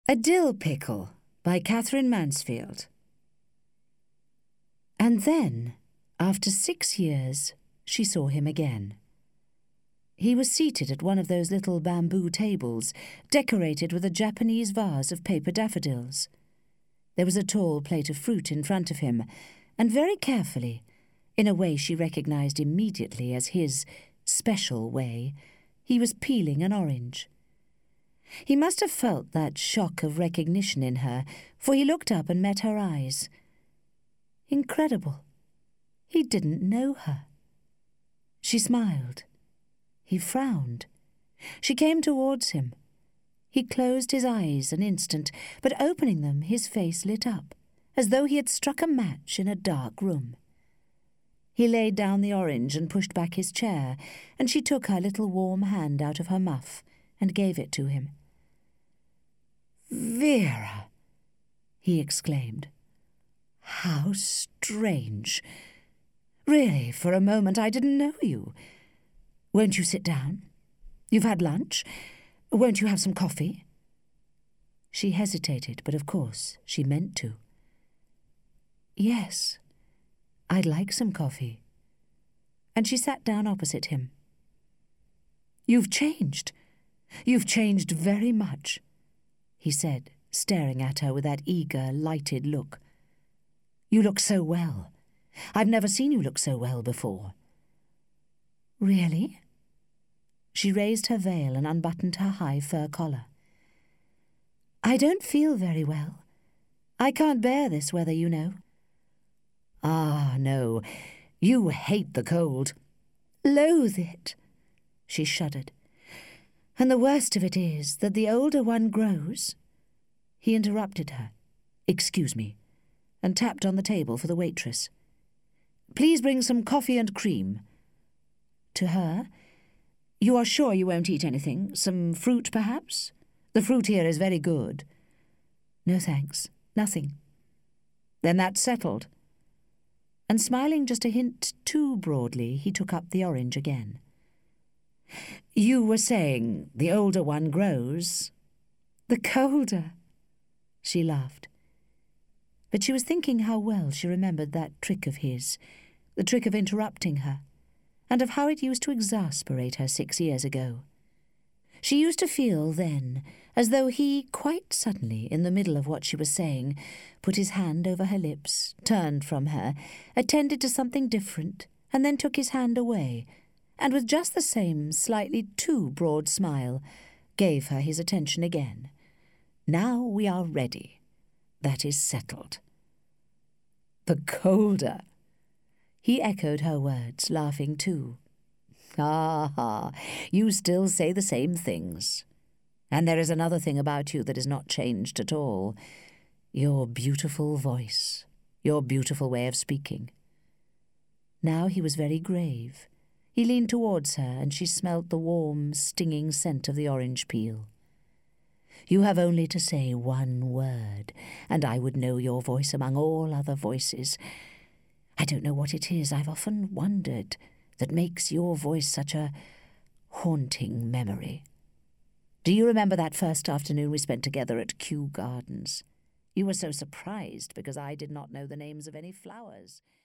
A Dill Pickle by Catherine Mansfield. And then, after 6 years, she saw him again. He was seated at one of those little bamboo tables, decorated with a Japanese vase of paper daffodils. There was a tall plate of fruit in front of him, and very carefully, in a way she recognized immediately as his special way, he was peeling an orange. He must have felt that shock of recognition in her, for he looked up and met her eyes. Incredible. He didn't know her. She smiled. He frowned. She came towards him. He closed his eyes an instant, but opening them, his face lit up, as though he had struck a match in a dark room. He laid down the orange and pushed back his chair, and she took her little warm hand out of her muff and gave it to him. "Vera!" he exclaimed. "How strange! Really, for a moment I didn't know you. Won't you sit down? You've had lunch? Won't you have some coffee?" She hesitated, but of course she meant to. "Yes, I'd like some coffee." And she sat down opposite him. "You've changed. You've changed very much," he said, staring at her with that eager, lighted look. "You look so well. I've never seen you look so well before." "Really?" She raised her veil and unbuttoned her high fur collar. "I don't feel very well. I can't bear this weather, you know." "Ah, no. You hate the cold." "Loathe it." She shuddered. "And the worst of it is that the older one grows—" He interrupted her. "Excuse me," and tapped on the table for the waitress. "Please bring some coffee and cream." To her, "You are sure you won't eat anything? Some fruit, perhaps? The fruit here is very good." "No, thanks. Nothing." "Then that's settled." And smiling just a hint too broadly, he took up the orange again. "You were saying the older one grows." "The colder." She laughed. But she was thinking how well she remembered that trick of his, the trick of interrupting her, and of how it used to exasperate her 6 years ago. She used to feel then as though he, quite suddenly, in the middle of what she was saying, put his hand over her lips, turned from her, attended to something different, and then took his hand away, and with just the same slightly too broad smile, gave her his attention again. "Now we are ready. That is settled." "The colder." He echoed her words, laughing too. "Ah, you still say the same things. And there is another thing about you that is not changed at all. Your beautiful voice, your beautiful way of speaking." Now he was very grave. He leaned towards her, and she smelt the warm, stinging scent of the orange peel. "You have only to say one word, and I would know your voice among all other voices. I don't know what it is, I've often wondered, that makes your voice such a haunting memory. Do you remember that first afternoon we spent together at Kew Gardens? You were so surprised because I did not know the names of any flowers."